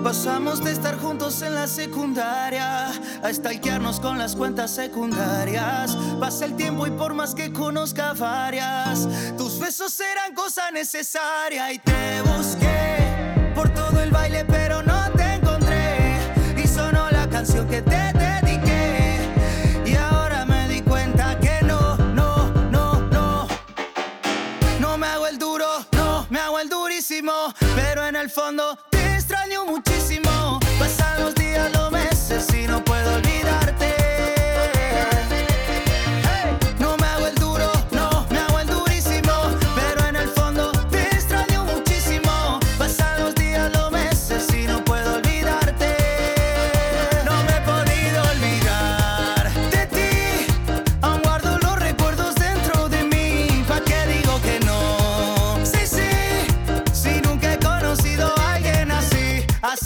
Pasamos de estar juntos en la secundaria a stalkearnos con las cuentas secundarias. Pasa el tiempo y por más que conozca varias, tus besos eran cosa necesaria. Y te busqué por todo el baile pero no te encontré, y sonó la canción que te dediqué. Y ahora me di cuenta que no me hago el duro, no me hago el durísimo, pero en el fondo te extraño muchísimo. Pasan los días, los meses y no puedo olvidarte. No me hago el duro, no me hago el durísimo, pero en el fondo te extraño muchísimo. Pasan los días, los meses y no puedo olvidarte. No me he podido olvidar de ti, aún guardo los recuerdos dentro de mí. ¿Pa' qué digo que no? Sí, nunca he conocido a alguien así,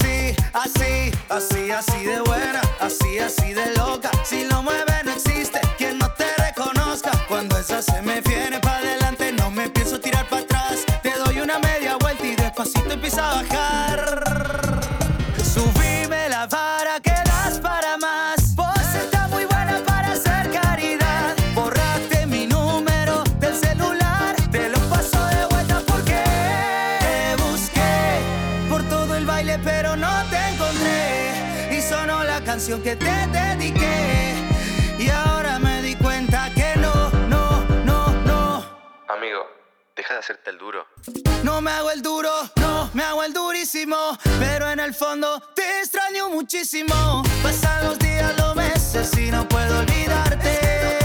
así de buena, así de loca. Si lo mueve no existe quien no te reconozca. Cuando esa se me viene pa' adelante no me pienso tirar pa' atrás. Te doy una media vuelta y despacito empieza a bajar. Subime la vara que das para más. Vos estás muy buena para hacer caridad. Borraste mi número del celular, te lo paso de vuelta porque te busqué por todo el baile pero no te encontré, y sonó la canción que te dediqué. Y ahora me di cuenta que no. Amigo, deja de hacerte el duro. No me hago el duro, no me hago el durísimo, pero en el fondo te extraño muchísimo. Pasan los días, los meses y no puedo olvidarte.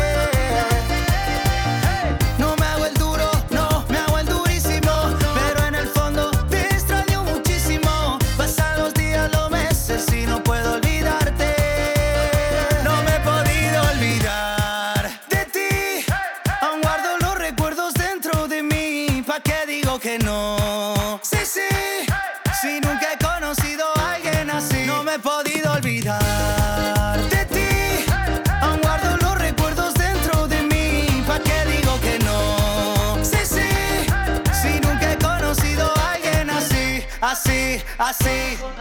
No me hago el duro, no me hago el durísimo, pero en el fondo te extraño muchísimo. Pasan los días, los meses y no puedo olvidarte. No me he podido olvidar de ti, aún guardo los recuerdos dentro de mí. ¿Pa' qué digo que no? Sí, nunca he conocido a alguien así. No me he podido olvidar de ti, aún guardo los recuerdos dentro de mí. ¿Pa' qué digo que no? Sí, nunca he conocido a alguien así.